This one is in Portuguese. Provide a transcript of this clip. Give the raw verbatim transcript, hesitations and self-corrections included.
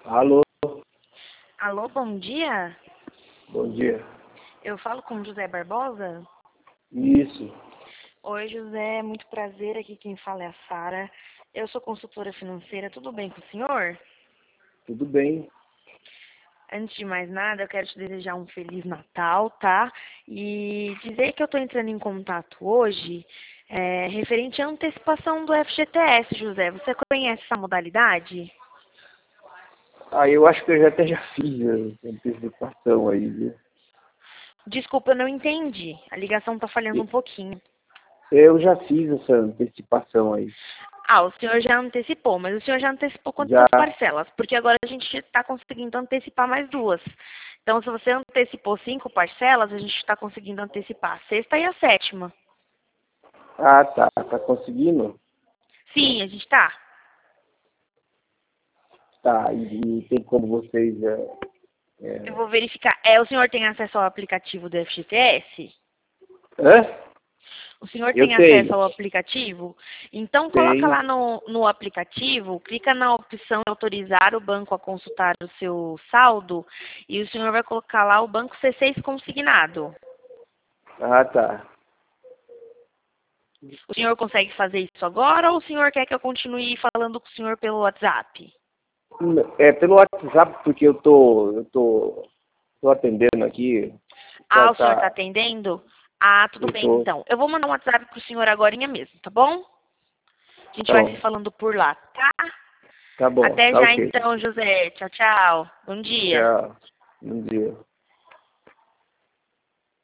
Alô, Alô, bom dia. bom dia. Eu falo com José Barbosa? Isso, Oi, José, muito prazer. Aqui quem fala é a Sara. Eu sou consultora financeira. Tudo bem com o senhor? tudo bem? Antes de mais nada, eu quero te desejar um Feliz Natal, tá? E dizer que eu estou entrando em contato hoje é, referente à antecipação do F G T S, José. Você conhece essa modalidade? Ah, eu acho que eu já até já fiz a antecipação aí, viu? Desculpa, eu não entendi. A ligação está falhando um E- pouquinho. Eu já fiz essa antecipação aí. Ah, o senhor já antecipou, mas o senhor já antecipou Já, quantas parcelas? Porque agora a gente está conseguindo antecipar mais duas. Então, se você antecipou cinco parcelas, a gente está conseguindo antecipar a sexta e a sétima. ah tá, tá conseguindo? Sim, a gente está. Tá, e, e tem como vocês, é, Eu é... vou verificar. É, o senhor tem acesso ao aplicativo do F G T S? Hã? O senhor Eu tem acesso tenho, ao aplicativo? Então, coloca tenho, lá no, no aplicativo, clica na opção de autorizar o banco a consultar o seu saldo e o senhor vai colocar lá o banco C seis consignado. ah tá. O senhor consegue fazer isso agora ou o senhor quer que eu continue falando com o senhor pelo WhatsApp? É pelo WhatsApp, porque eu tô, eu tô, tô atendendo aqui, tá, Ah, o senhor está tá, atendendo? Ah, tudo eu bem tô, então. Eu vou mandar um WhatsApp pro senhor agorinha mesmo, tá bom? A gente tá vai se bom, falando por lá, tá? tá bom, Até tá já ok. então, José. Tchau, tchau. Bom dia. Tchau, bom dia.